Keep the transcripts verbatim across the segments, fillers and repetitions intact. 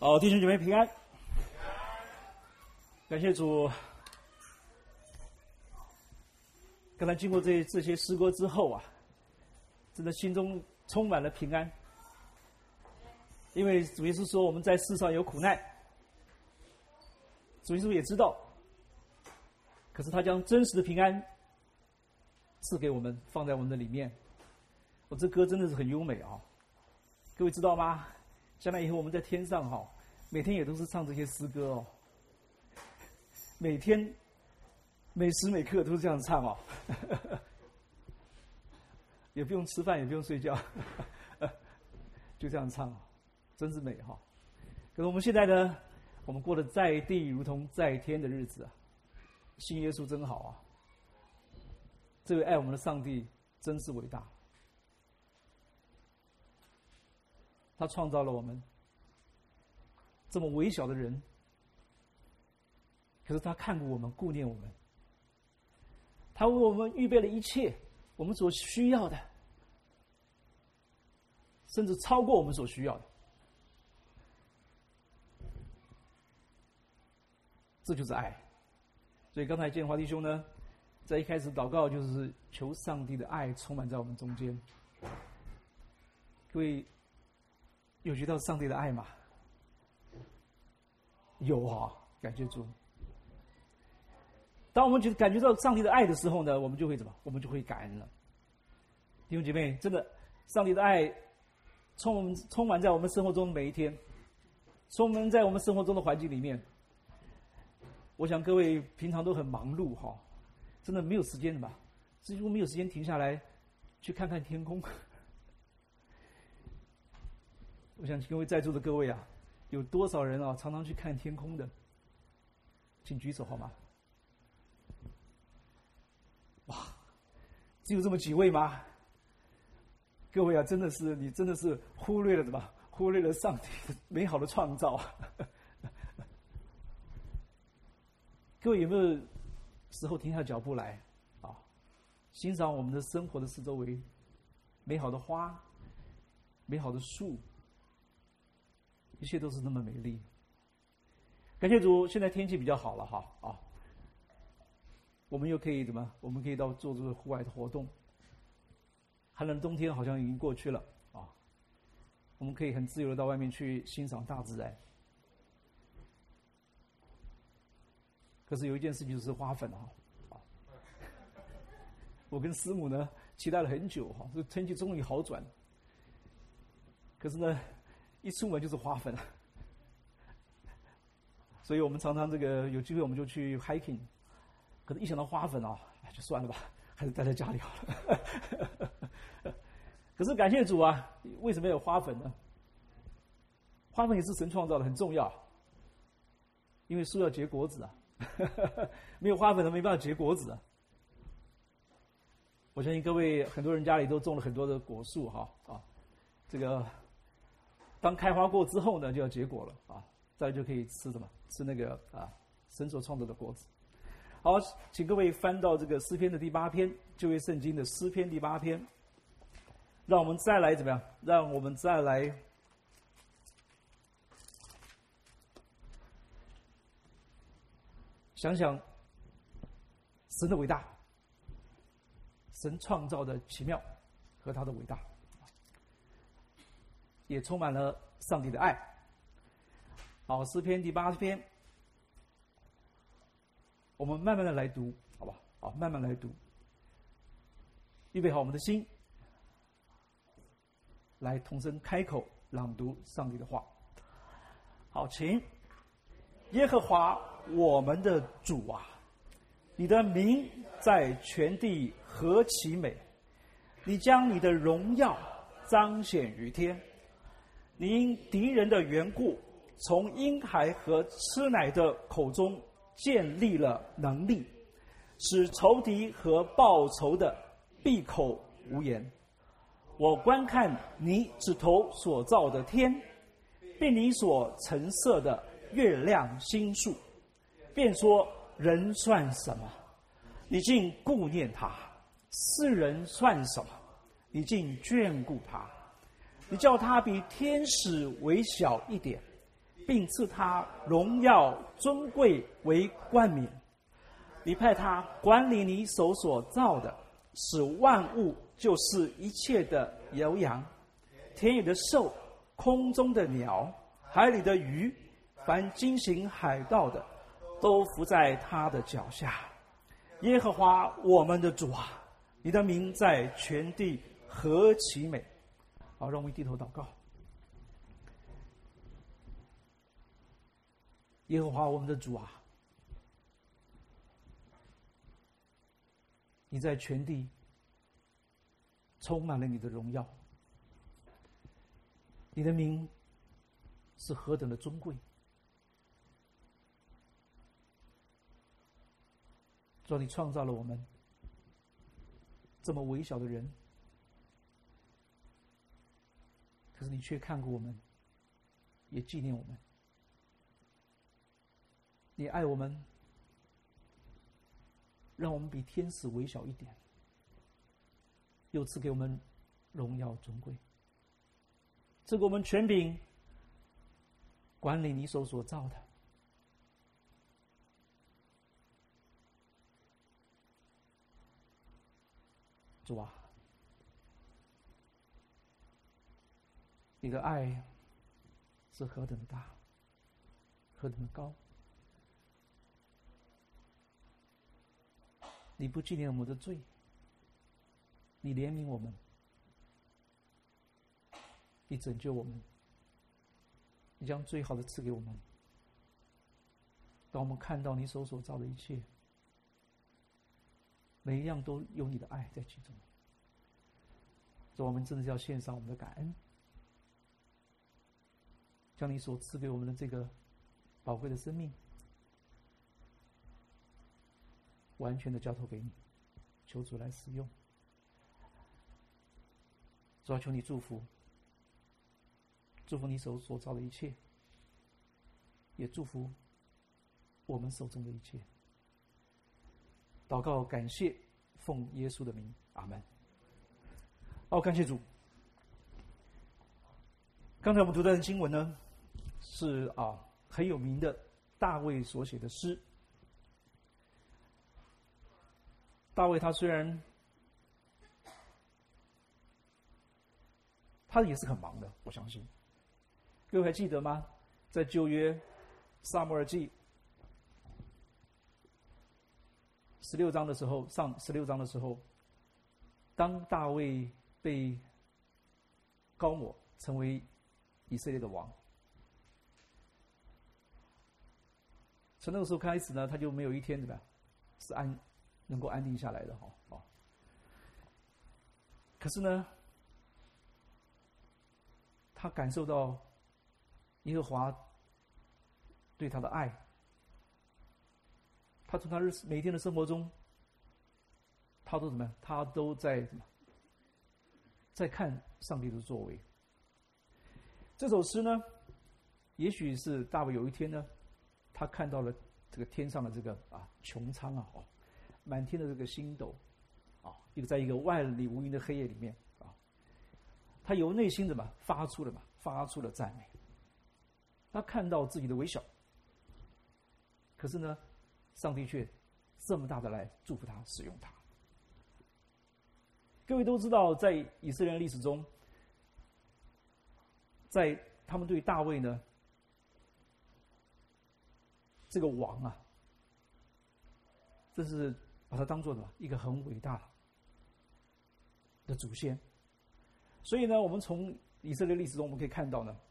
好，弟兄姐妹平安，感谢主。刚才经过这这些诗歌之后啊，真的心中充满了平安，因为主耶稣说我们在世上有苦难，主耶稣也知道，可是他将真实的平安赐给我们，放在我们的里面。我、哦、这歌真的是很优美啊、哦，各位知道吗？将来以后我们在天上哈、哦，每天也都是唱这些诗歌哦，每天每时每刻都是这样唱哦，也不用吃饭，也不用睡觉，就这样唱哦，真是美哈、哦。可是我们现在呢，我们过得在地如同在天的日子啊，信耶稣真好啊！这位爱我们的上帝真是伟大。他创造了我们这么微小的人，可是他看顾我们，顾念我们，他为我们预备了一切我们所需要的，甚至超过我们所需要的。这就是爱。所以刚才建华弟兄呢，在一开始祷告就是求上帝的爱充满在我们中间。各位有觉得上帝的爱吗？有啊，感谢主。当我们觉得感觉到上帝的爱的时候呢，我们就会怎么？我们就会感恩了。弟兄姐妹，真的，上帝的爱充充满在我们生活中的每一天，充满在我们生活中的环境里面。我想各位平常都很忙碌哈，真的没有时间的吧？几乎没有时间停下来去看看天空。我想各位在座的各位啊，有多少人啊常常去看天空的？请举手好吗？哇，只有这么几位吗？各位啊，真的是你真的是忽略了什么？忽略了上帝美好的创造。各位有没有时候停下脚步来啊，欣赏我们的生活的四周围，美好的花，美好的树，一切都是那么美丽。感谢主，现在天气比较好了哈啊，我们又可以怎么？我们可以到做这个户外的活动。寒冷的冬天好像已经过去了啊，我们可以很自由的到外面去欣赏大自然。可是有一件事情就是花粉啊，啊，我跟师母呢期待了很久哈，这天气终于好转。可是呢，一出门就是花粉，所以我们常常这个有机会我们就去 hiking， 可是一想到花粉啊，就算了吧，还是待在家里好了。可是感谢主啊，为什么有花粉呢？花粉也是神创造的，很重要，因为树要结果子啊。没有花粉都没办法结果子啊！我相信各位很多人家里都种了很多的果树哈啊，这个当开花过之后呢，就要结果了啊，再来就可以吃什么？吃那个啊神所创造的果子。好，请各位翻到这个诗篇的第八篇，旧约圣经的诗篇第八篇，让我们再来怎么样？让我们再来。想想神的伟大，神创造的奇妙和他的伟大，也充满了上帝的爱。好，诗篇第八篇，我们慢慢的来读，好吧？好，慢慢来读，预备好我们的心，来同声开口朗读上帝的话。好，请。耶和华我们的主啊，你的名在全地何其美！你将你的荣耀彰显于天。你因敌人的缘故，从婴孩和吃奶的口中建立了能力，使仇敌和报仇的闭口无言。我观看你指头所造的天，并你所陈设的月亮星宿，便说人算什么？你竟顾念他；世人算什么？你竟眷顾他。你叫他比天使微小一点， 并赐他荣耀尊贵为冠冕。你派他管理你手所造的，使万物，就是一切的牛羊、田野的兽、空中的鸟、海里的鱼，凡经行海道的，都伏在他的脚下。耶和华我们的主啊，你的名在全地何其美！好，让我们低头祷告。耶和华我们的主啊，你在全地充满了你的荣耀，你的名是何等的尊贵。主啊，你创造了我们这么微小的人，可是你却看过我们，也纪念我们。你爱我们，让我们比天使微小一点，又赐给我们荣耀尊贵，赐给我们权柄，管理你手所造的。主啊，你的爱是何等的大，何等的高！你不纪念我们的罪，你怜悯我们，你拯救我们，你将最好的赐给我们。当我们看到你手所造的一切，每一样都有你的爱在其中，所以我们真的是要献上我们的感恩，将你所赐给我们的这个宝贵的生命完全的交托给你，求主来使用。主要求你祝福，祝福你手所造的一切，也祝福我们手中的一切。祷告感谢，奉耶稣的名，阿们。好，感谢主。刚才我们读的经文呢，是啊很有名的大卫所写的诗。大卫他虽然他也是很忙的，我相信。各位还记得吗？在旧约撒母耳记十六章的时候，上十六章的时候，当大卫被膏抹成为以色列的王，从那个时候开始呢，他就没有一天对吧，是安能够安定下来的哈哦。可是呢，他感受到耶和华对他的爱。他从他日每天的生活中，他都怎么样？他都在什么？在看上帝的作为。这首诗呢，也许是大卫有一天呢，他看到了这个天上的这个啊穹苍啊，哦，满天的这个星斗，啊，一个在一个万里无云的黑夜里面啊，他由内心怎么发出了嘛？发出了赞美。他看到自己的微小，可是呢，上帝却这么大的来祝福他，使用他。各位都知道，在以色列人历史中，在他们对大卫呢这个王啊，这是把他当作什么一个很伟大的祖先。所以呢，我们从以色列历史中我们可以看到呢，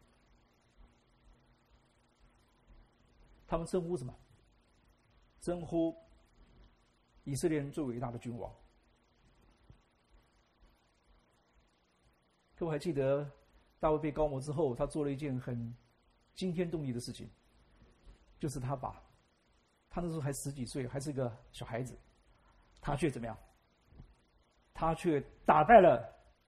他们称呼什么？称呼以色列人最伟大的君王。各位还记得大卫被膏抹之后，他做了一件很惊天动地的事情，就是他把他那时候还十几岁，还是个小孩子，他却怎么样？他却打败了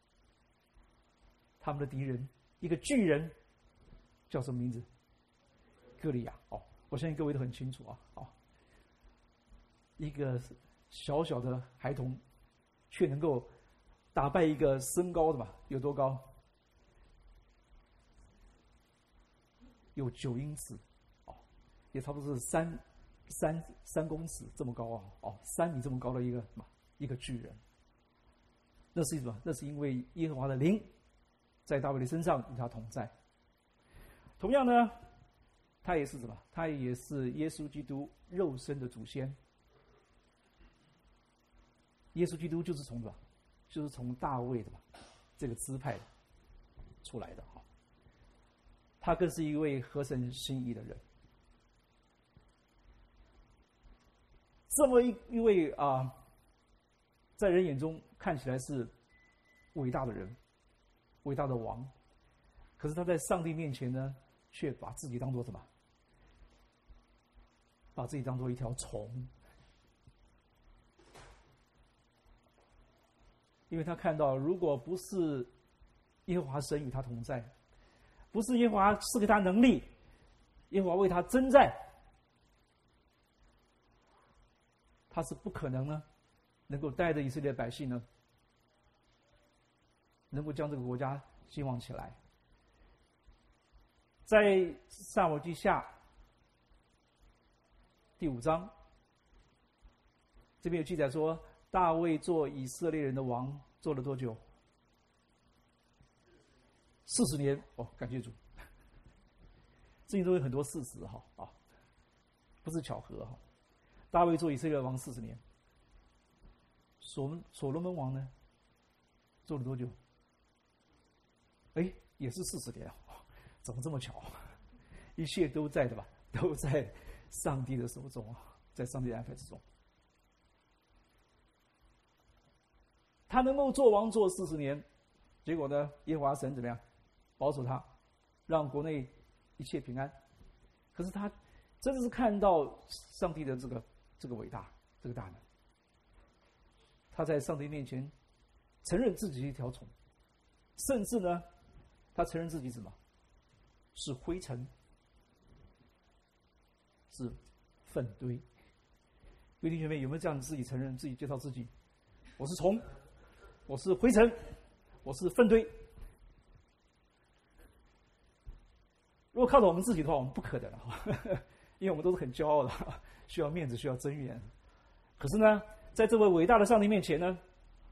他们的敌人，一个巨人，叫什么名字？歌利亚。哦，我相信各位都很清楚啊。哦，一个小小的孩童，却能够打败一个身高的嘛，有多高？ 有九英尺，哦，也差不多是三三三公尺这么高啊，哦，三米这么高的一个什么一个巨人。那是什么？那是因为耶和华的灵在大卫的身上与他同在。同样呢，他也是什么？他也是耶稣基督肉身的祖先。耶稣基督就是从什么？就是从大卫的嘛这个支派出来的哈。他更是一位合神心意的人。这么一一位啊、呃，在人眼中看起来是伟大的人，伟大的王，可是他在上帝面前呢，却把自己当作什么？把自己当作一条虫。因为他看到，如果不是耶和华神与他同在，不是耶和华赐给他能力，耶和华为他征战，他是不可能呢，能够带着以色列百姓呢，能够将这个国家兴旺起来。在撒母耳记下第五章，这边有记载说，大卫做以色列人的王做了多久？四十年哦，感谢主。这里都有很多事实哈啊，不是巧合哈。大卫做以色列王四十年，所所罗门王呢，做了多久？哎，也是四十年啊，怎么这么巧？一切都在的吧，都在上帝的手中啊，在上帝的安排之中。他能够做王做四十年，结果呢，耶和华神怎么样？保守他，让国内一切平安。可是他真的是看到上帝的这个这个伟大，这个大能。他在上帝面前承认自己是一条虫，甚至呢，他承认自己什么？是灰尘，是粪堆。弟兄姐妹，有没有这样自己承认自己介绍自己？我是虫，我是灰尘，我是粪堆。如果靠着我们自己的话，我们不可能哈，因为我们都是很骄傲的，需要面子，需要尊严。可是呢，在这位伟大的上帝面前呢，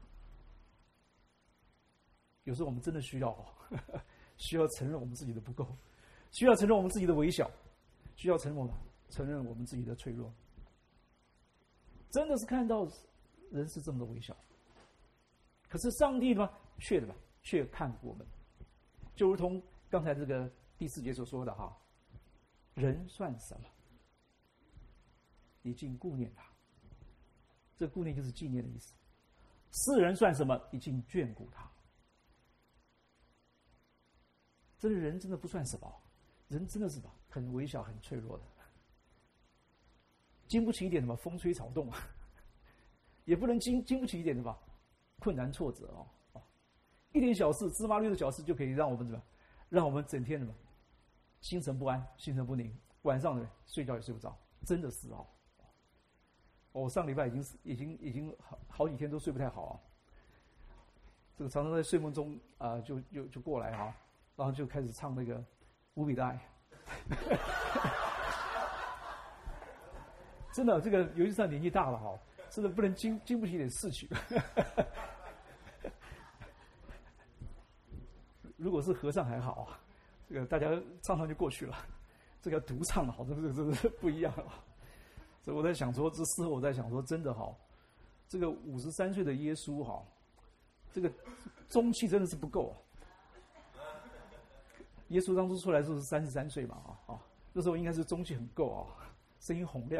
有时候我们真的需要，需要承认我们自己的不够，需要承认我们自己的微小，需要承认我们承认我们自己的脆弱。真的是看到人是这么的微小，可是上帝呢，却的吧，却看顾我们，就如同刚才这个第四节所说的哈，人算什么？你竟顾念他。这顾念就是纪念的意思。世人算什么？你竟眷顾他。这个人真的不算什么，人真的是吧，很微小、很脆弱的，经不起一点什么风吹草动啊，也不能经经不起一点什么困难挫折哦哦，一点小事，芝麻绿的小事就可以让我们怎么，让我们整天什么心神不安、心神不宁，晚上呢睡觉也睡不着，真的是哦。我上礼拜已经已经已经好好几天都睡不太好啊，这个常常在睡梦中啊、呃、就就就过来哈、啊，然后就开始唱那个《无比的爱》，真的这个尤其是年纪大了哈，真的不能经经不起一点事情。如果是和尚还好啊，这个大家唱唱就过去了，这个独唱好，这个这个不一样了。所以我在想说，这事后我在想说，真的哈，这个五十三岁的耶稣哈，这个中气真的是不够啊。耶稣当初出来的时候是三十三岁嘛啊啊，那时候应该是中气很够啊，声音洪亮。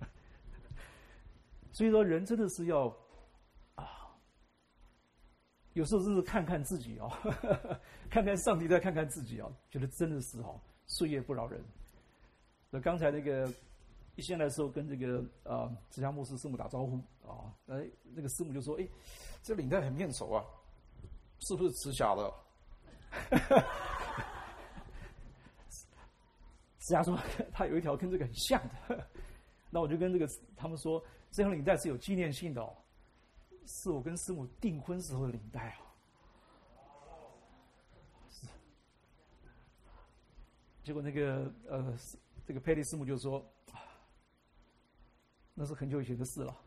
所以说，人真的是要啊，有时候真是看看自己哦，看看上帝，再看看自己哦，觉得真的是哦，岁月不饶人。那刚才那个。一进来的时候，跟这个呃慈祥牧师师母打招呼啊，呃那个师母就说：“哎，这领带很面熟啊，是不是慈祥的？”慈祥说他有一条跟这个很像的，那我就跟这个他们说，这条领带是有纪念性的哦，是我跟师母订婚时候的领带啊。 结果那个呃，这个佩利师母就说：“那是很久以前的事了。”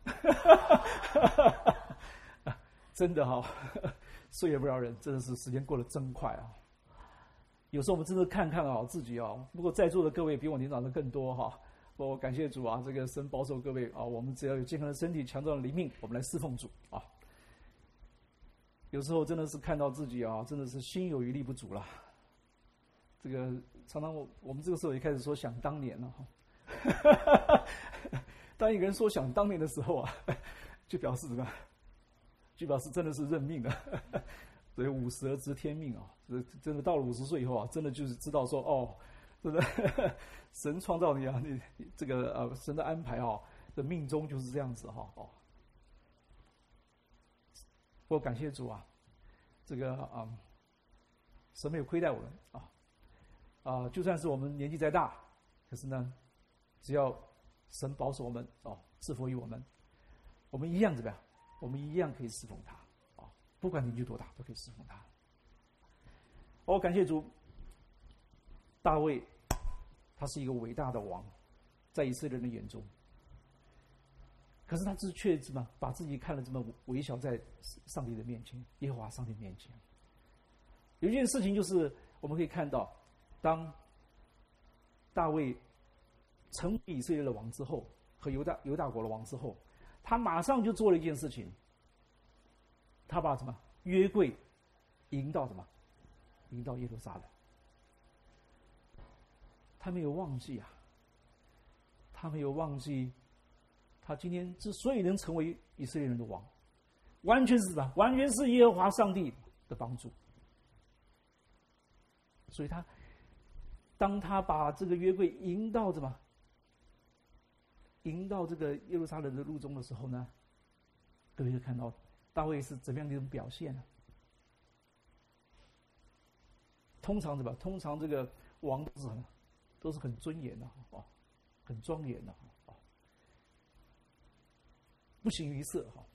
真的哈、哦，岁月不饶人，真的是时间过得真快啊！有时候我们真的看看啊自己啊，不过在座的各位比我年长的更多哈。我感谢主啊，这个神保守各位啊，我们只要有健康的身体、强壮的灵命，我们来侍奉主啊。有时候真的是看到自己啊，真的是心有余力不足了。这个常常我我们这个时候也开始说想当年了哈。当一个人说想当年的时候啊，就表示什么？就表示真的是认命了。所以五十而知天命啊，真的到了五十岁以后啊，真的就是知道说哦。是不是？神创造你啊，你这个呃，神的安排啊，的命中就是这样子哈哦。我感谢主啊，这个啊、嗯，神没有亏待我们啊啊、呃，就算是我们年纪再大，可是呢，只要神保守我们哦，赐福于我们，我们一样怎么样？我们一样可以侍奉他啊，不管年纪多大，都可以侍奉他。我感谢主，大卫。他是一个伟大的王，在以色列人的眼中，可是他是却怎么把自己看得这么微小，在上帝的面前，耶和华上帝面前。有一件事情就是我们可以看到，当大卫成为以色列的王之后，和犹大犹大国的王之后，他马上就做了一件事情，他把什么约柜迎到什么，迎到耶路撒冷。他没有忘记啊，他没有忘记，他今天之所以能成为以色列人的王，完全是什么？完全是耶和华上帝的帮助。所以他，当他把这个约柜迎到什么，迎到这个耶路撒冷的路中的时候呢，各位就看到大卫是怎么样的一种表现呢？通常怎么？通常这个王都是什么？都是很尊严的啊，很庄严的啊，不形于色哈。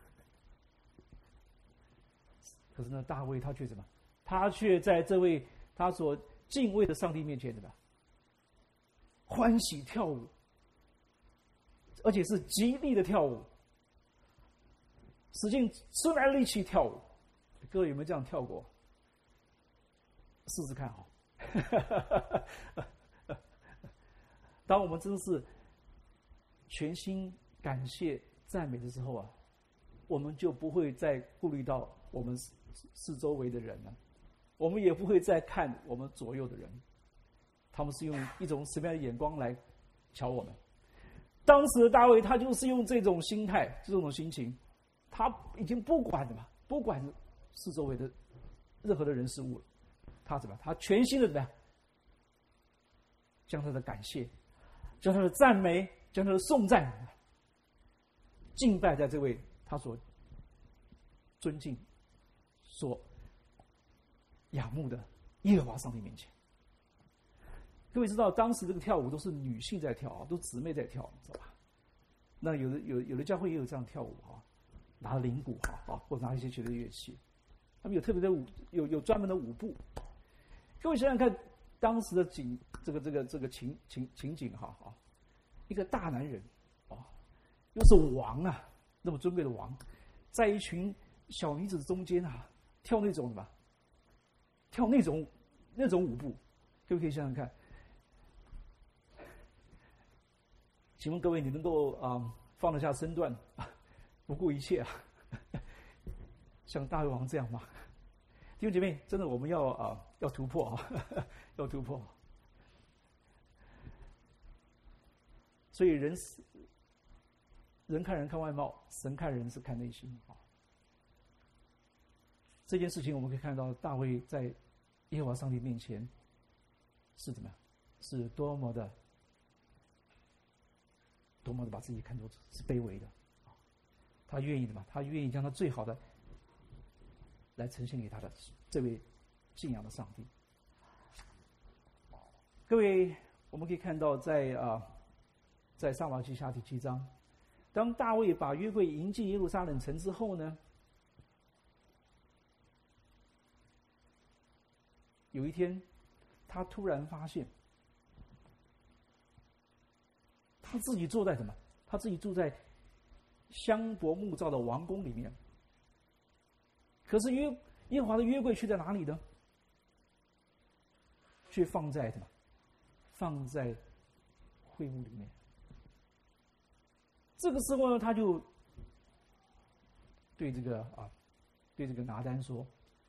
可是呢，大卫他却什么？他却在这位他所敬畏的上帝面前怎么样？欢喜跳舞，而且是极力的跳舞，使尽吃来力气跳舞。各位有没有这样跳过？试试看哈。当我们真是全心感谢赞美的时候啊，我们就不会再顾虑到我们四周围的人了，我们也不会再看我们左右的人，他们是用一种什么样的眼光来瞧我们。当时的大卫他就是用这种心态，这种心情，他已经不管了嘛，不管四周围的任何的人事物了，他怎么样？他全心的怎么样？将他的感谢，将他的赞美，将他的颂赞，敬拜在这位他所尊敬、所仰慕的耶和华上帝面前。各位知道，当时这个跳舞都是女性在跳啊，都姊妹在跳，知道吧？那有的有有的教会也有这样跳舞啊，拿铃鼓啊啊，或者拿一些其他的乐器，他们有特别的舞，有有专门的舞步。各位想想看，当时的景，这个这个这个情情情景哈啊，一个大男人啊，又是王啊，那么尊贵的王，在一群小女子中间啊，跳那种什么，跳那种那种舞步，各位可以想想看。请问各位，你能够啊、呃、放得下身段，啊、不顾一切啊，像大卫王这样吗？弟兄姐妹，真的我们要啊、呃、要突破啊，要突破。所以人是人看人看外貌，神看人是看内心啊。这件事情我们可以看到，大卫在耶和华上帝面前是怎么样？是多么的。多么的把自己看作是卑微的，他愿意的嘛？他愿意将他最好的来呈现给他的这位信仰的上帝。各位，我们可以看到在，在啊，在撒母耳记下第七章，当大卫把约柜迎进耶路撒冷城之后呢，有一天，他突然发现， 他自己坐在什么？他自己住在香柏木造的王宫里面。可是约耶和华的约柜却在哪里呢？却放在什么？放在会幕里面。这个时候呢，他就对这个啊，对这个拿单说：“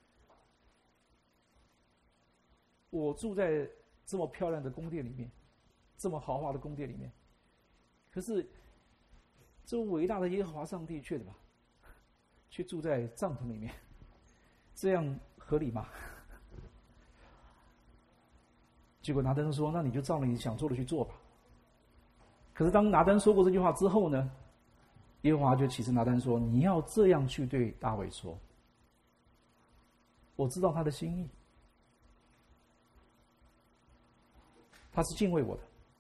我住在这么漂亮的宫殿里面，这么豪华的宫殿里面，可是这伟大的耶和华上帝却什么？却住在帐篷里面，这样合理吗？”结果拿单说：“那你就照你想做的去做吧。”可是当拿单说过这句话之后呢，耶和华就启示拿单说：“你要这样去对大卫说，我知道他的心意，他是敬畏我的。”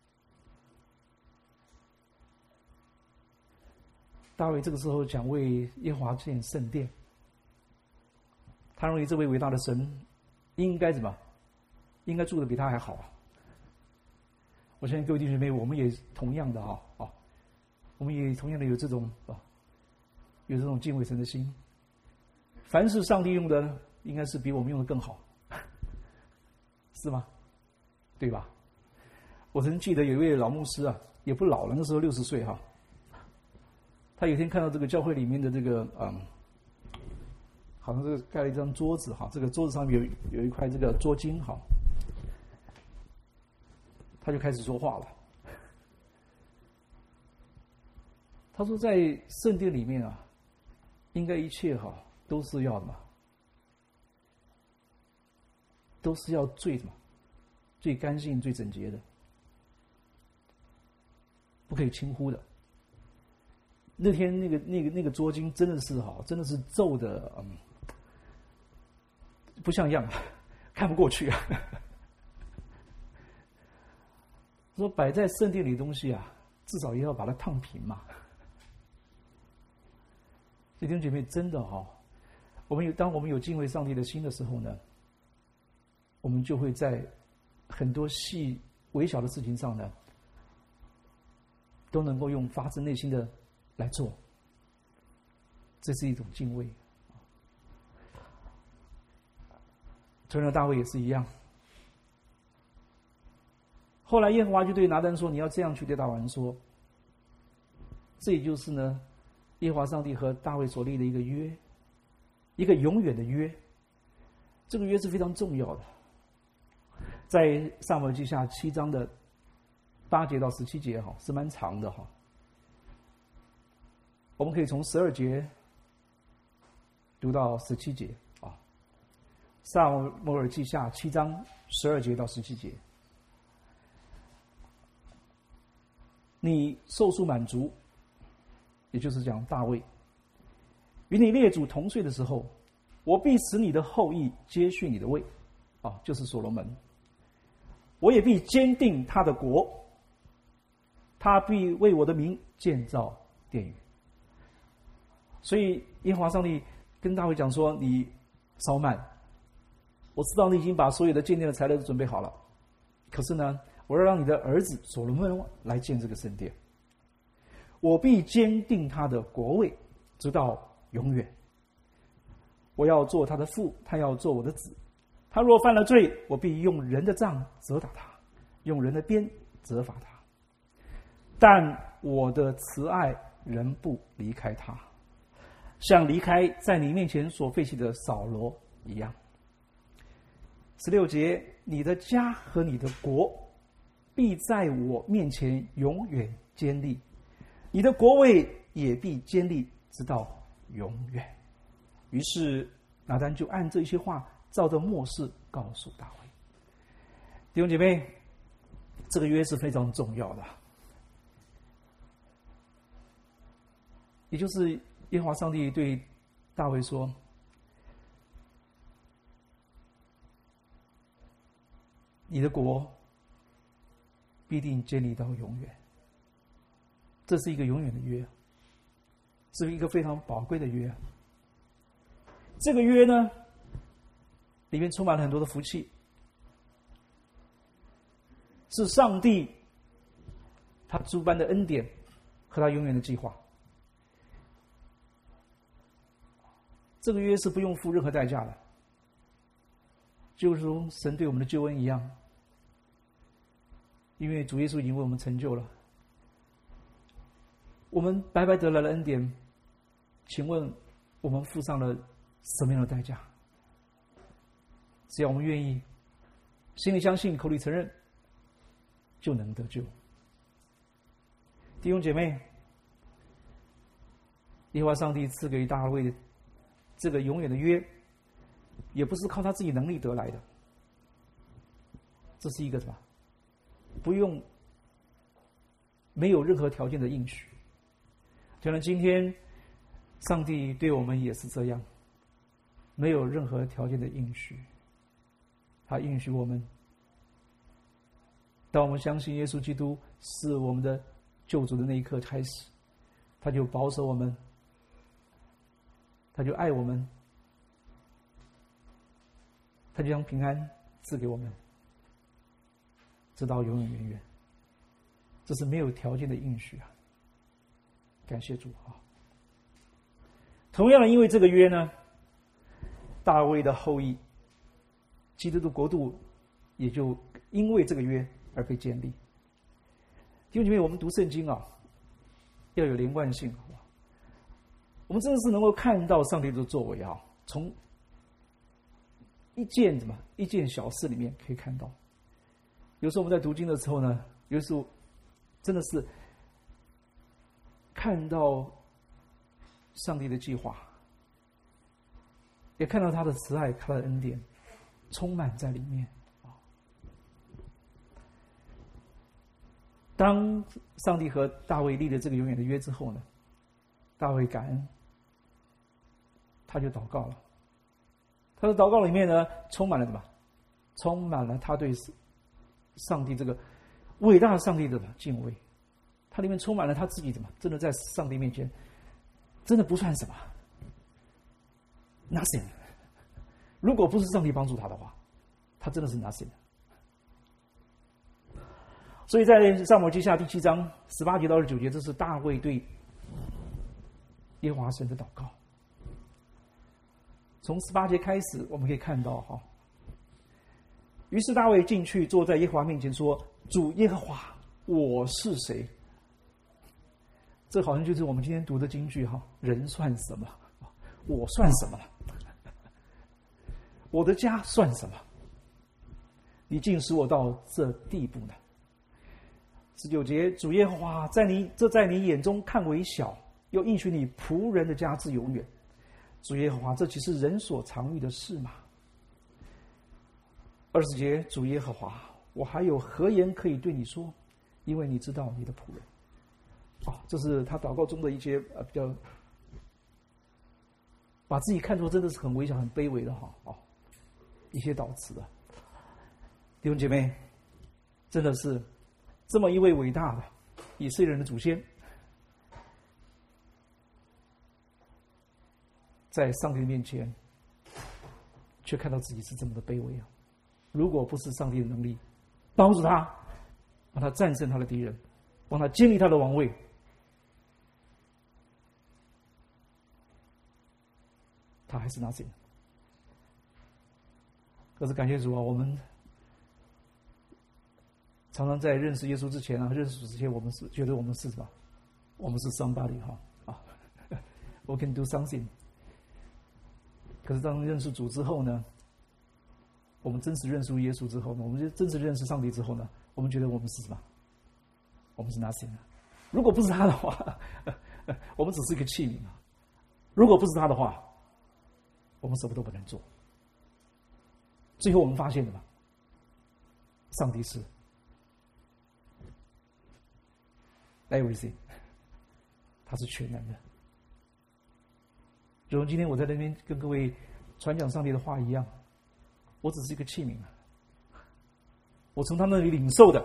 大卫这个时候讲为耶和华建圣殿，他认为这位伟大的神应该怎么？应该住的比他还好啊！我相信各位弟兄姐妹，我们也同样的啊啊，我们也同样的有这种啊，有这种敬畏神的心。凡是上帝用的，应该是比我们用的更好，是吗？对吧？我曾记得有一位老牧师啊，也不老了，那时候六十岁哈。他有一天看到这个教会里面的这个嗯，好像这个盖了一张桌子哈，这个桌子上面有有一块这个桌巾哈。他就开始说话了。他说，在圣殿里面啊，应该一切哈都是要什么？都是要最什么？最干净、最整洁的，不可以轻忽的。那天那个那个那个桌巾真的是哈，真的是皱的嗯，不像样，看不过去啊。说摆在圣殿里的东西啊，至少也要把它烫平嘛。弟兄姐妹，真的哈、哦，我们有当我们有敬畏上帝的心的时候呢，我们就会在很多细微小的事情上呢，都能够用发自内心的来做。这是一种敬畏。同样，大卫也是一样。后来耶和华就对拿单说：“你要这样去对大卫说。”这也就是呢，耶和华上帝和大卫所立的一个约，一个永远的约。这个约是非常重要的，在撒母耳记下七章的八节到十七节哈，是蛮长的哈。我们可以从十二节读到十七节啊，撒母耳记下七章十二节到十七节。你寿数满足，也就是讲大卫，与你列祖同岁的时候，我必使你的后裔接续你的位，啊，就是所罗门。我也必坚定他的国，他必为我的名建造殿宇。所以耶和华上帝跟大卫讲说：“你稍慢，我知道你已经把所有的建殿的材料都准备好了，可是呢，我要让你的儿子所罗门来建这个圣殿，我必坚定他的国位，直到永远。我要做他的父，他要做我的子。他若犯了罪，我必用人的杖责打他，用人的鞭责罚他。但我的慈爱仍不离开他，像离开在你面前所废弃的扫罗一样。”十六节，你的家和你的国必在我面前永远坚立，你的国位也必坚立直到永远。于是拿单就按这些话照着默示告诉大卫。弟兄姐妹，这个约是非常重要的，也就是耶和华上帝对大卫说：“你的国必定坚立到永远。”这是一个永远的约，是一个非常宝贵的约。这个约呢，里面充满了很多的福气，是上帝他诸般的恩典和他永远的计划。这个约是不用付任何代价的，就如神对我们的救恩一样，因为主耶稣已经为我们成就了，我们白白得来的恩典，请问我们付上了什么样的代价？只要我们愿意，心里相信，口里承认，就能得救。弟兄姐妹，耶和华上帝赐给大卫的这个永远的约，也不是靠他自己能力得来的，这是一个什么？不用没有任何条件的应许。可能今天上帝对我们也是这样，没有任何条件的应许。他应许我们，当我们相信耶稣基督是我们的救主的那一刻开始，他就保守我们，他就爱我们，他就将平安赐给我们，直到永永远远。这是没有条件的应许啊！感谢主啊！同样的，因为这个约呢，大卫的后裔，基督的国度也就因为这个约而被建立。弟兄姐妹，我们读圣经啊，要有连贯性，好吧？我们真的是能够看到上帝的作为啊，从一件什么一件小事里面可以看到。有时候我们在读经的时候呢，有时候真的是看到上帝的计划，也看到他的慈爱，他的恩典充满在里面。当上帝和大卫立了这个永远的约之后呢，大卫感恩，他就祷告了。他的祷告里面呢，充满了什么？充满了他对上帝这个伟大的上帝的敬畏。他里面充满了他自己怎么真的在上帝面前真的不算什么 ，nothing。如果不是上帝帮助他的话，他真的是 nothing。所以在撒母耳记下第七章十八节到二十九节，这是大卫对耶和华神的祷告。从十八节开始，我们可以看到哈，于是大卫进去坐在耶和华面前说：“主耶和华，我是谁？”这好像就是我们今天读的经句哈，人算什么？我算什么？我的家算什么？你竟使我到这地步呢？十九节，主耶和华，在你这在你眼中看为小，又应许你仆人的家至永远。主耶和华，这岂是人所常遇的事吗？二十节，主耶和华，我还有何言可以对你说？因为你知道你的仆人。啊，这是他祷告中的一些呃比较，把自己看作真的是很微小、很卑微的哈啊，一些祷词啊。弟兄姐妹，真的是这么一位伟大的以色列人的祖先，在上帝的面前，却看到自己是这么的卑微啊！如果不是上帝的能力帮助他，帮他战胜他的敌人，帮他建立他的王位，他还是 nothing。可是感谢主啊，我们常常在认识耶稣之前啊，认识主之前，我们是觉得我们是什么？我们是 somebody 哈啊，we can do something。可是当认识主之后呢，我们真实认识耶稣之后呢，我们就真实认识上帝之后呢，我们觉得我们是什么？我们是 nothing 啊！如果不是他的话，我们只是一个器皿啊！如果不是他的话，我们什么都不能做。最后我们发现了嘛，上帝是 everything， 他是全能的。就如今天我在那边跟各位传讲上帝的话一样，我只是一个器皿啊，我从他那里领受的，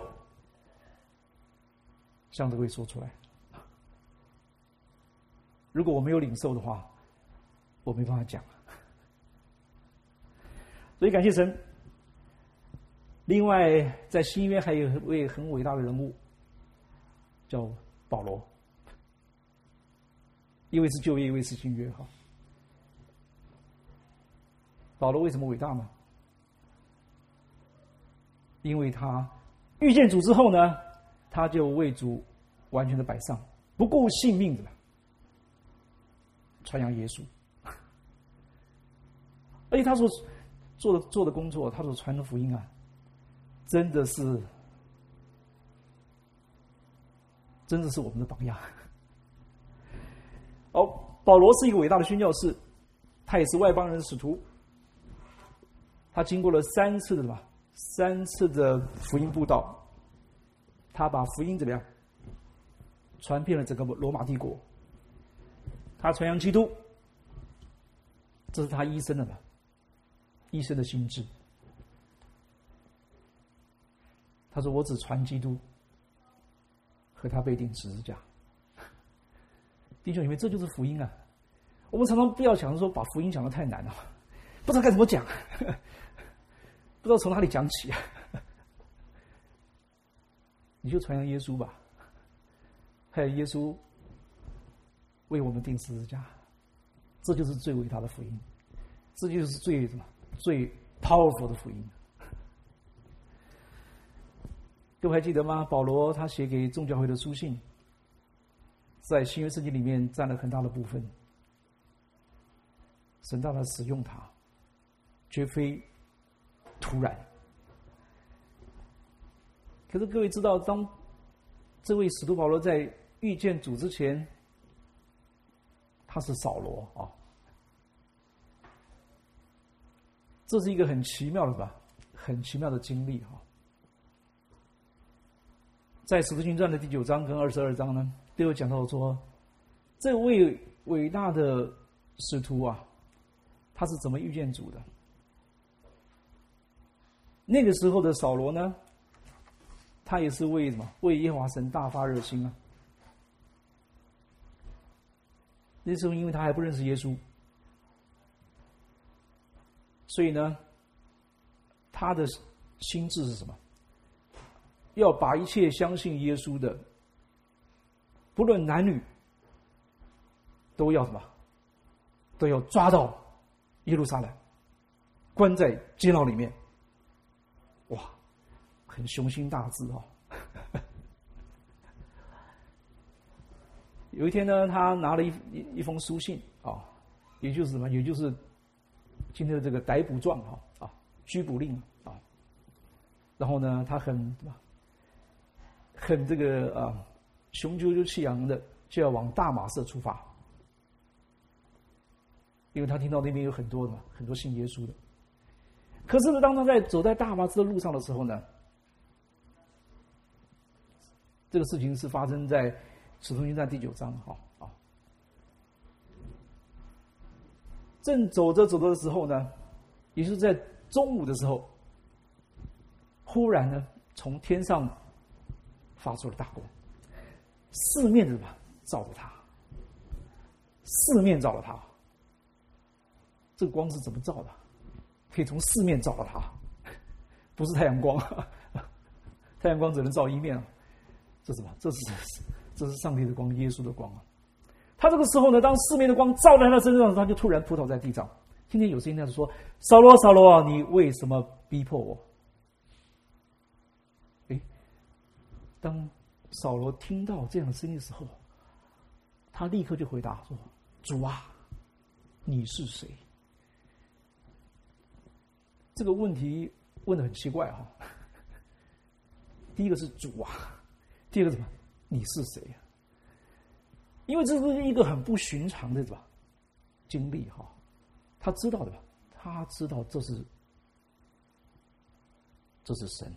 向各位说出来。如果我没有领受的话，我没办法讲。所以感谢神。另外，在新约还有一位很伟大的人物， 叫保罗，一位是旧约，一位是新约哈。保罗为什么伟大呢？因为他遇见主之后呢，他就为主完全的摆上，不顾性命的传扬耶稣。而且他所做的做的工作，他所传的福音啊，真的是真的是我们的榜样。哦，保罗是一个伟大的宣教士，他也是外邦人的使徒。他经过了三次的什么？三次的福音布道，他把福音怎么样传遍了整个罗马帝国。他传扬基督，这是他一生的嘛，一生的心志。他说：“我只传基督和他被钉十字架。”弟兄姊妹，这就是福音啊！我们常常不要想说把福音讲得太难了，不知道该怎么讲，不知道从哪里讲起啊。你就传扬耶稣吧，还有耶稣为我们钉十字架，这就是最伟大的福音，这就是最什么最 powerful 的福音。各位还记得吗？保罗他写给众教会的书信，在新约圣经里面占了很大的部分。神大大使用它，绝非突然。可是各位知道，当这位使徒保罗在遇见主之前，他是扫罗啊，这是一个很奇妙的吧，很奇妙的经历哈。在《使徒行传》的第九章跟二十二章呢，都有讲到说，这位伟大的使徒啊，他是怎么遇见主的？那个时候的扫罗呢，他也是为什么？为耶和华神大发热心啊。那时候因为他还不认识耶稣，所以呢，他的心志是什么？要把一切相信耶稣的，不论男女，都要什么？都要抓到耶路撒冷，关在监牢里面。哇，很雄心大志哦。有一天呢，他拿了一一一封书信啊，也就是什么？也就是今天的这个逮捕状哈啊，拘捕令啊。然后呢，他很什么？很这个啊，雄赳赳气昂的就要往大马色出发，因为他听到那边有很多的很多信耶稣的。可是呢，当他在走在大马色的路上的时候呢，这个事情是发生在《使徒行传》第九章哈啊。正走着走着的时候呢，也就是在中午的时候，忽然呢，从天上发出了大光，四面的吧照着他，四面照着他。这个光是怎么照的？可以从四面照到他，不是太阳光，太阳光只能照一面啊。这是什么？这是这是上帝的光，耶稣的光啊。他这个时候呢，当四面的光照在他身上，他就突然扑倒在地上。今天有声音在说：“扫罗，扫罗啊，你为什么逼迫我？”当扫罗听到这样的声音的时候，他立刻就回答说：“主啊，你是谁？”这个问题问得很奇怪哈。第一个是主啊，第二个是什么？你是谁啊？因为这是一个很不寻常的什么经历哈。他知道的吧？他知道这是这是神。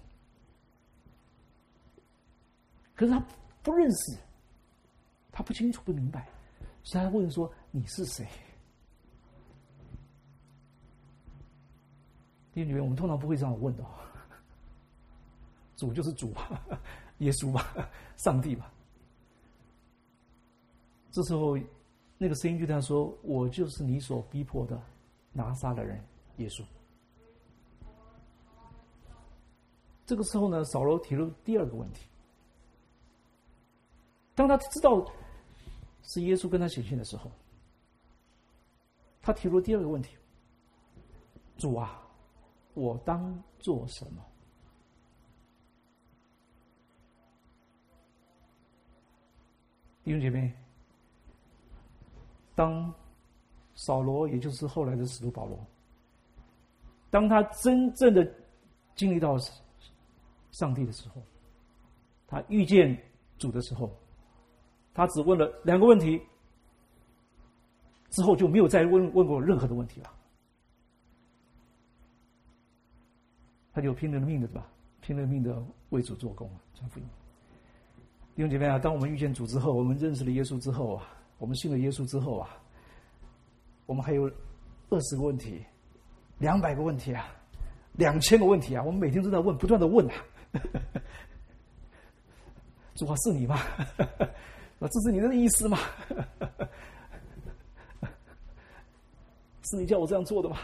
可是他不认识，他不清楚不明白，所以他问说：“你是谁？”弟兄姊妹，我们通常不会这样问的。主就是主吧，耶稣吧，上帝吧。这时候，那个声音就这样说：“我就是你所逼迫的拿撒勒人耶稣。”这个时候呢，扫罗提出第二个问题。 当他知道是耶稣跟他显现的时候，他提出第二个问题：主啊，我当做什么？弟兄姐妹，当扫罗，也就是后来的使徒保罗，当他真正的经历到上帝的时候，他遇见主的时候，他只问了两个问题，之后就没有再问问过任何的问题了。他就拼了命的，对吧？拼了命的为主做工，传福音。弟兄姐妹啊，当我们遇见主之后，我们认识了耶稣之后啊，我们信了耶稣之后啊，我们还有二十个问题、两百个问题啊、两千个问题啊，我们每天都在问，不断的问啊。主啊，是你吗？这是你的意思吗？是你叫我这样做的吗？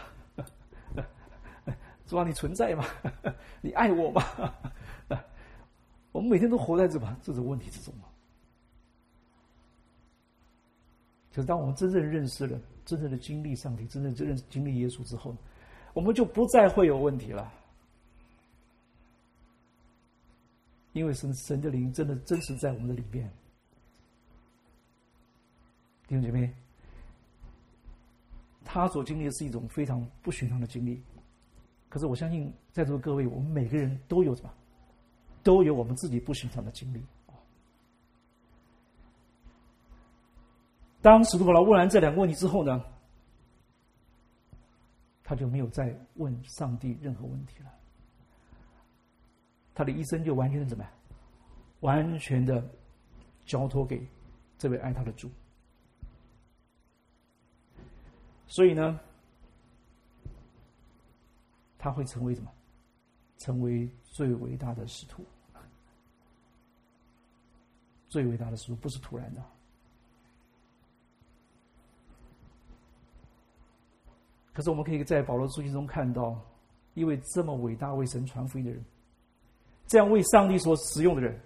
主啊，你存在吗？你爱我吗？我们每天都活在这吧这种问题之中嘛。可是当我们真正认识了、真正的经历上帝、真正认识经历耶稣之后，我们就不再会有问题了，因为神神的灵真的真实在我们的里面。弟兄姐妹，他所经历的是一种非常不寻常的经历，可是我相信在座的各位，我们每个人都有什么？都有我们自己不寻常的经历。当使徒保罗问完这两个问题之后呢，他就没有再问上帝任何问题了，他的一生就完全的怎么样？完全的交托给这位爱他的主。所以呢，他会成为什么？成为最伟大的使徒。最伟大的使徒不是突然的。可是我们可以在保罗书信中看到，一位这么伟大为神传福音的人，这样为上帝所使用的人，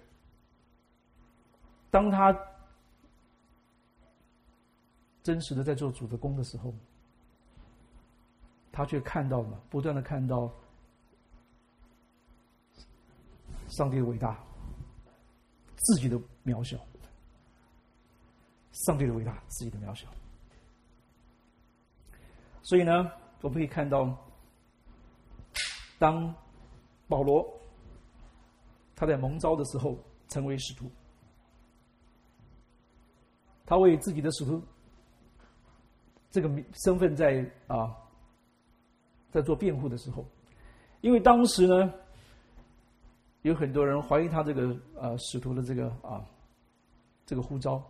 当他真实的在做主的工的时候，他却看到了，不断的看到上帝的伟大，自己的渺小，上帝的伟大，自己的渺小。所以呢，我们可以看到，当保罗他在蒙召的时候成为使徒，他为自己的使徒这个身份在啊在做辩护的时候，因为当时呢有很多人怀疑他这个呃使徒的这个啊这个呼召，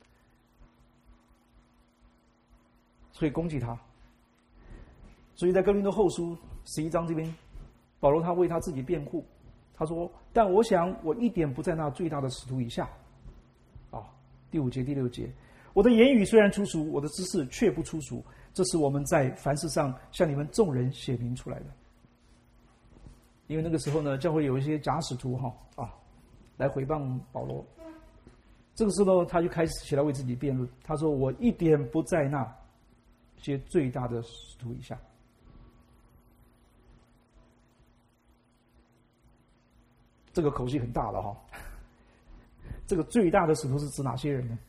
所以攻击他。所以在哥林多后书十一章这边，保罗他为他自己辩护，他说：“但我想我一点不在那最大的使徒以下。”啊，第五节、第六节，我的言语虽然粗俗，我的知识却不粗俗，这是我们在凡事上向你们众人写明出来的。因为那个时候呢，教会有一些假使徒哈啊，来诽谤保罗。这个时候他就开始起来为自己辩论，他说：“我一点不在那些最大的使徒以下。”这个口气很大了哈。这个最大的使徒是指哪些人呢？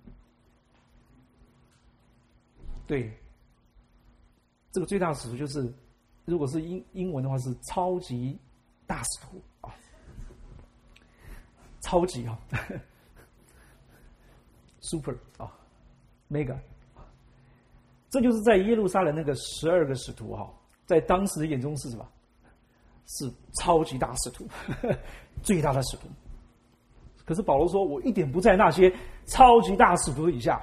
对，这个最大的使徒就是，如果是英英文的话是超级大使徒啊，超级啊 ，super 啊 ，mega， 这就是在耶路撒冷那个十二个使徒哈，在当时的眼中是什么？是超级大使徒，最大的使徒。可是保罗说：“我一点不在那些超级大使徒以下。”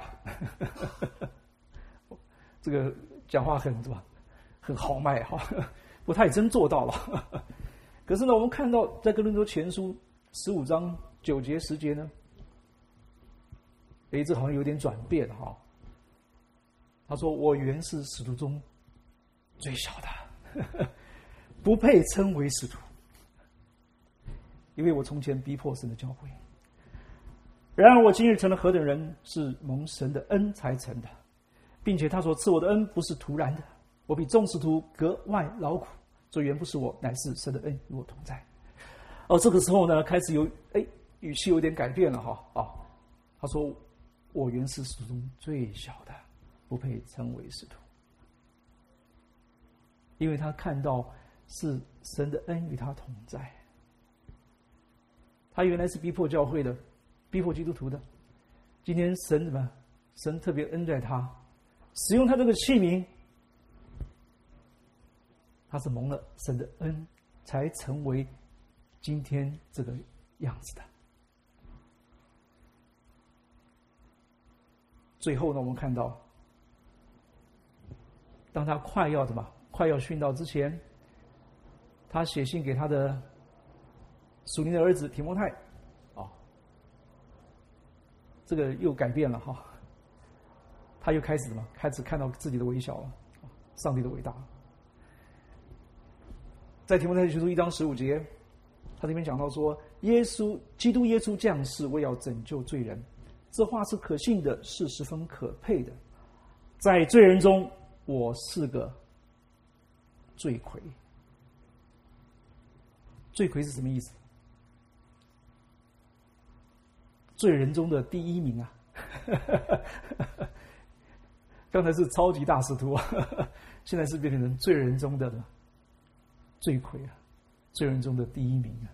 这个讲话很什么？很豪迈哈。不过他也真做到了。可是呢，我们看到在哥林多前书十五章九节十节呢，哎，这好像有点转变哈。他说：“我原是使徒中最小的。”不配称为使徒，因为我从前逼迫神的教会。 然而我今日成了何等人，是蒙神的恩才成的，并且他所赐我的恩不是突然的，我比众使徒格外劳苦，这原不是我，乃是神的恩与我同在。哦，这个时候呢，开始有哎语气有点改变了哈啊、哦，他说我原是使徒中最小的，不配称为使徒，因为他看到是神的恩与他同在。他原来是逼迫教会的，逼迫基督徒的，今天神什么？神特别恩待他，使用他这个器皿，他是蒙了神的恩，才成为今天这个样子的。最后呢，我们看到，当他快要什么，快要殉道之前，他写信给他的属灵的儿子提摩太，哦，这个又改变了哈，他又开始什么？开始看到自己的微小了，上帝的伟大。在提摩太前书一章十五节，他这边讲到说，耶稣基督耶稣降世，为要拯救罪人。这话是可信的，是十分可佩的。在罪人中，我是个罪魁。罪魁是什么意思？罪人中的第一名啊！刚才是超级大使徒啊，现在是变成罪人中的罪魁啊，罪人中的第一名啊。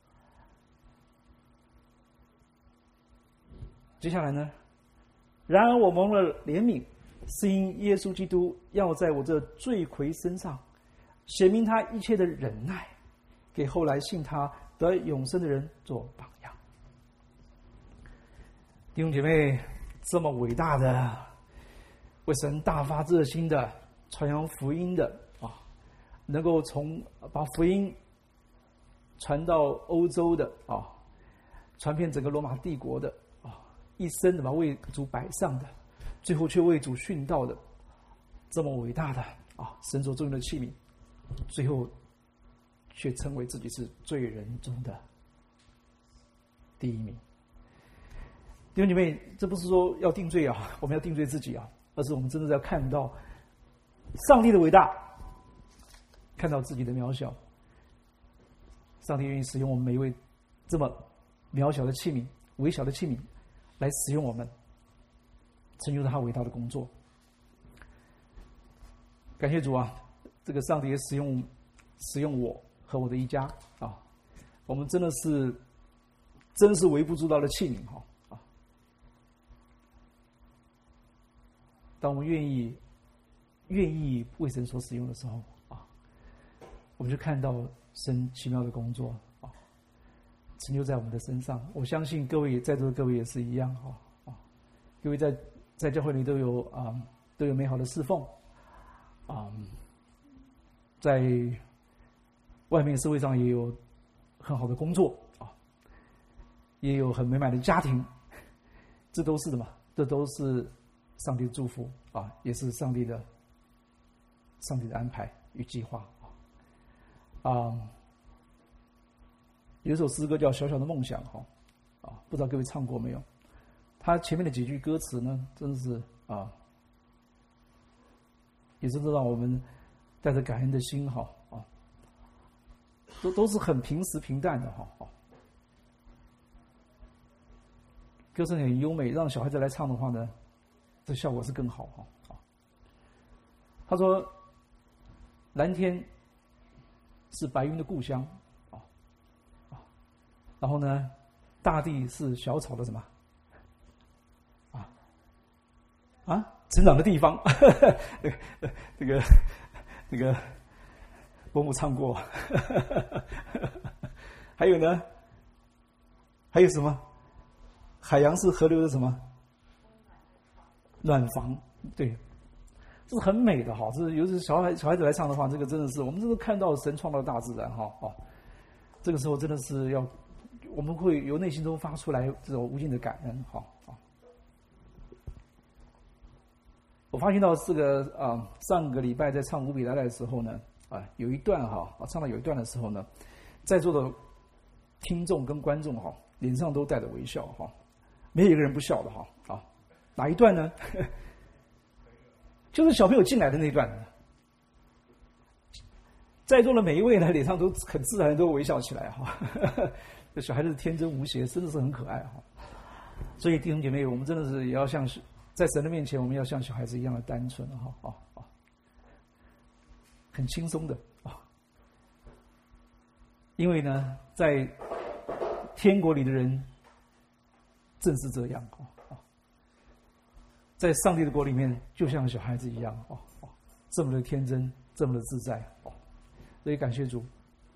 接下来呢？然而我蒙了怜悯，是因耶稣基督要在我这罪魁身上显明他一切的忍耐，给后来信他得永生的人做榜样。弟兄姐妹，这么伟大的，为神大发热心的传扬福音的啊，能够从把福音传到欧洲的啊，传遍整个罗马帝国的。一生的嘛为主摆上的，最后却为主殉道的，这么伟大的啊，神所重用的器皿，最后却称为自己是罪人中的第一名。弟兄姐妹，这不是说要定罪啊，我们要定罪自己啊，而是我们真的要看到上帝的伟大，看到自己的渺小。上帝愿意使用我们每一位这么渺小的器皿、微小的器皿。来使用我们，成就他伟大的工作。感谢主啊！这个上帝也使用使用我和我的一家啊，我们真的是真是微不足道的器皿哈啊！当我们愿意愿意为神所使用的时候啊，我们就看到神奇妙的工作。成就在我们的身上，我相信各位也在座的各位也是一样哈啊，各位在在教会里都有啊、嗯、都有美好的侍奉啊、嗯，在外面社会上也有很好的工作啊，也有很美满的家庭，这都是什么？这都是上帝的祝福啊，也是上帝的上帝的安排与计划啊。嗯有一首诗歌叫《小小的梦想》哈，啊，不知道各位唱过没有？它前面的几句歌词呢，真的是啊，也真的让我们带着感恩的心哈啊，都都是很平实平淡的哈啊，歌声很优美，让小孩子来唱的话呢，这效果是更好哈啊。他说：“蓝天是白云的故乡。”然后呢，大地是小草的什么？啊啊，成长的地方。这个这个，伯母唱过。还有呢？还有什么？海洋是河流的什么？暖房。对，这是很美的哈。这是尤其是小孩小孩子来唱的话，这个真的是我们真的看到神创造的大自然哈哦。这个时候真的是要。我们会由内心中发出来这种无尽的感恩，哈啊！我发现到这个啊、呃，上个礼拜在唱《无比来来》的时候呢，啊，有一段哈啊，唱到有一段的时候呢，在座的听众跟观众哈，脸上都带着微笑哈， 没有一个人不笑的哈啊！哪一段呢？就是小朋友进来的那一段。在座的每一位呢，脸上都很自然都微笑起来哈。这小孩子天真无邪，真的是很可爱哈。所以弟兄姐妹，我们真的是也要像在神的面前，我们要像小孩子一样的单纯哈啊啊，很轻松的啊。因为呢，在天国里的人正是这样啊，在上帝的国里面，就像小孩子一样啊，这么的天真，这么的自在啊。所以感谢主。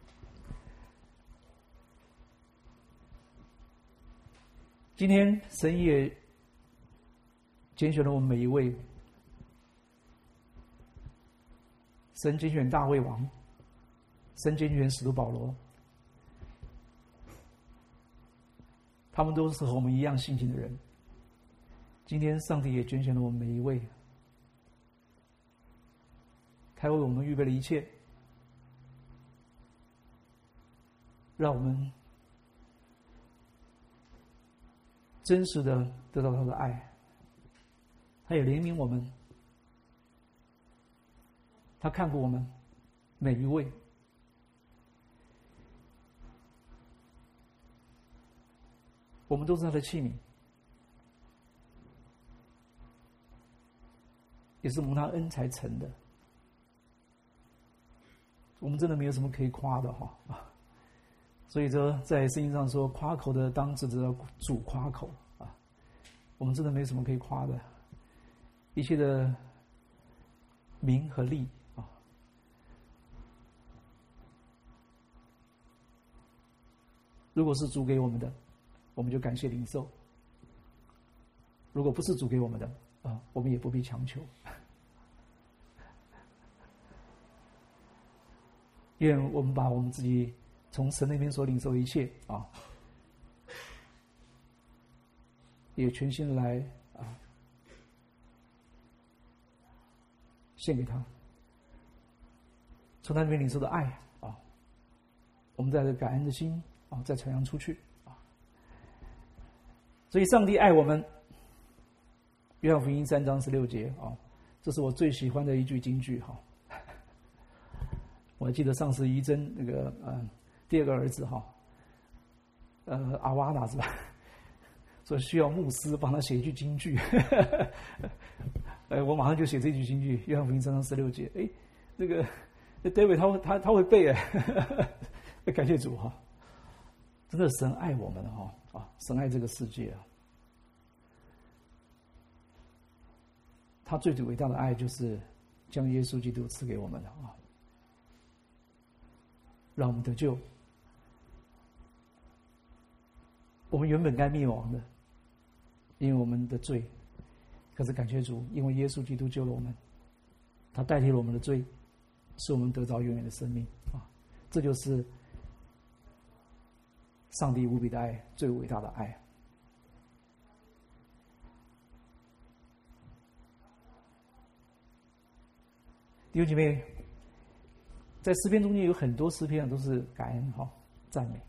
今天神也拣选了我们每一位，神拣选大卫王，神拣选使徒保罗，他们都是和我们一样性情的人。今天上帝也拣选了我们每一位，他为我们预备了一切，让我们真实的得到他的爱，他也怜悯我们，他看顾我们每一位。我们都是他的器皿，也是蒙他恩才成的。我们真的没有什么可以夸的哈啊！所以说，在圣经上说，夸口的当指着主夸口啊。我们真的没什么可以夸的，一切的名和利啊，如果是主给我们的，我们就感谢领受；如果不是主给我们的啊，我们也不必强求。愿我们把我们自己从神那边所领受的一切啊，也全心来啊献给他，从他那边领受的爱啊，我们带着感恩的心啊，再传扬出去啊。所以，上帝爱我们。约翰福音三章十六节啊，这是我最喜欢的一句金句哈。我还记得上次仪珍那个呃第二个儿子哈，呃阿瓦达是吧？说需要牧师帮他写一句金句，呃我马上就写这句金句，约翰福音三章十六节。哎，那个那 David 他会他他会背哎，感谢主哈！真的神爱我们哈啊，神爱这个世界啊。他最最伟大的爱就是将耶稣基督赐给我们的啊，让我们得救。我们原本该灭亡的，因为我们的罪。可是感谢主，因为耶稣基督救了我们，他代替了我们的罪，使我们得着永远的生命啊！这就是上帝无比的爱，最伟大的爱。弟兄姐妹，在诗篇中间有很多诗篇都是感恩哈、赞美。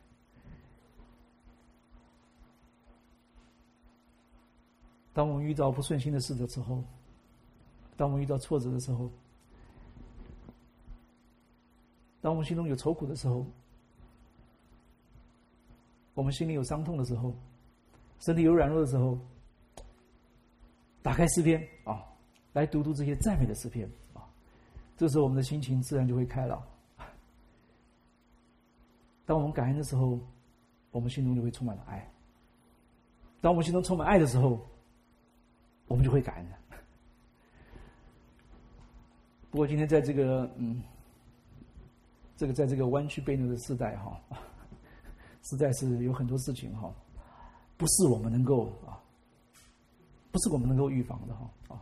当我们遇到不顺心的事的时候，当我们遇到挫折的时候，当我们心中有愁苦的时候，我们心里有伤痛的时候，身体有软弱的时候，打开诗篇啊，来读读这些赞美的诗篇。这时候我们的心情自然就会开朗。当我们感恩的时候，我们心中就会充满了爱。当我们心中充满爱的时候，我们就会感恩。不过今天在这个嗯，这个在这个弯曲悖谬的时代哈，实在是有很多事情哈，不是我们能够啊，不是我们能够预防的哈啊。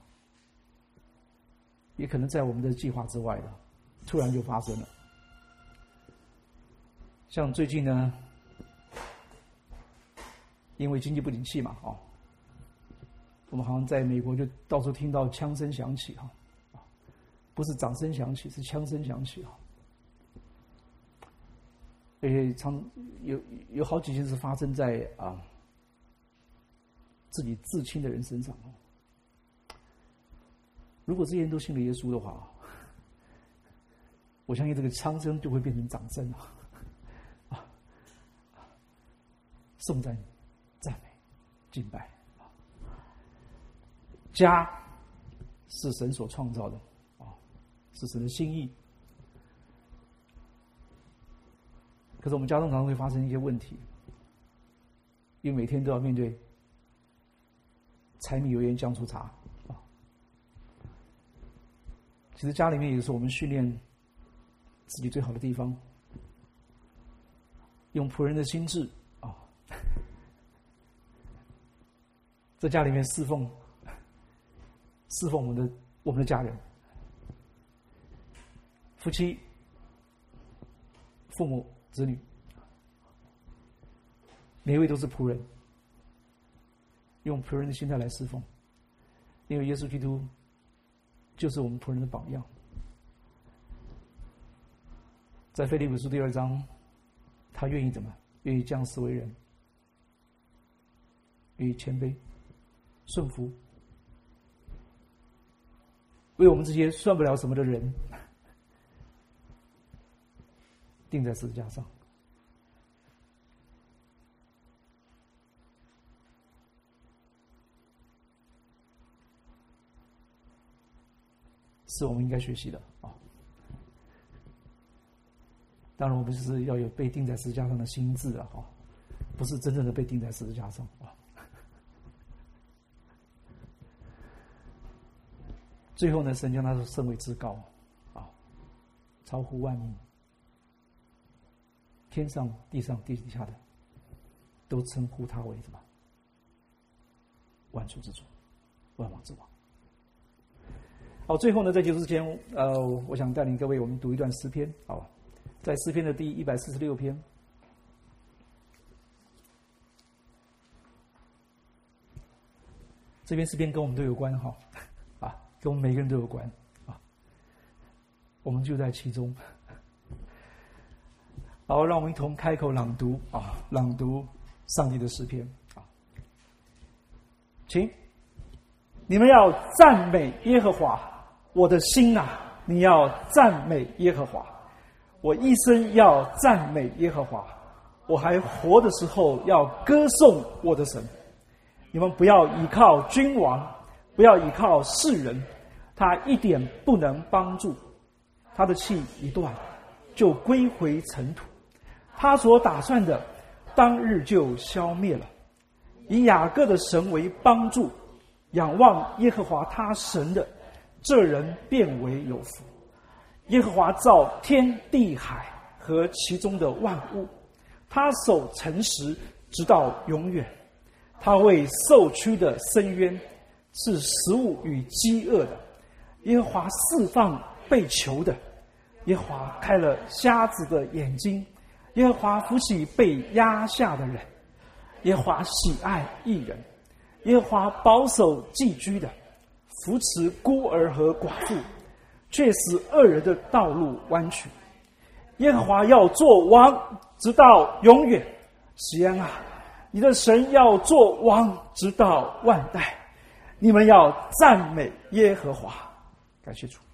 也可能在我们的计划之外的，突然就发生了。像最近呢，因为经济不景气嘛，哦，我们好像在美国就到处听到枪声响起哈，不是掌声响起，是枪声响起哈。而且常有有好几件事发生在啊自己至亲的人身上。如果这些人都信了耶稣的话，我相信这个枪声就会变成掌声啊！颂赞、赞美、敬拜。家是神所创造的啊，是神的心意。可是我们家中常常会发生一些问题，因为每天都要面对柴米油盐酱醋茶啊。其实家里面也是我们训练自己最好的地方，用仆人的心智啊，在家里面侍奉侍奉我们的我们的家人，夫妻、父母、子女，每一位都是仆人，用仆人的心态来侍奉，因为耶稣基督就是我们仆人的榜样。在腓立比书第二章，他愿意怎么？愿意降世为人，愿意谦卑、顺服，为我们这些算不了什么的人，钉在十字架上。是我们应该学习的啊！当然，我们就是要有被钉在十字架上的心智啊！哈，不是真正的被钉在十字架上啊！最后呢，神将他升为至高啊，超乎万民，天上、地上、地底下的，都称呼他为什么？万主之主，万王之王。好，最后呢，在结束之前，呃，我想带领各位我们读一段诗篇，好吧？在诗篇的第一百四十六篇，这篇诗篇跟我们都有关哈，啊，跟我们每个人都有关啊，我们就在其中。好，让我们一同开口朗读啊，朗读上帝的诗篇啊，请你们要赞美耶和华。我的心啊，你要赞美耶和华，我一生要赞美耶和华，我还活的时候要歌颂我的神。你们不要倚靠君王，不要倚靠世人，他一点不能帮助，他的气一断就归回尘土，他所打算的当日就消灭了。以雅各的神为帮助，仰望耶和华他神的，这人变为有福。耶和华造天地海和其中的万物，他守诚实直到永远。他为受屈的伸冤，是食物与饥饿的。耶和华释放被囚的，耶和华开了瞎子的眼睛，耶和华扶起被压下的人，耶和华喜爱义人，耶和华保守寄居的，扶持孤儿和寡妇，却使恶人的道路弯曲。耶和华要做王，直到永远。西安啊，你的神要做王，直到万代。你们要赞美耶和华。感谢主。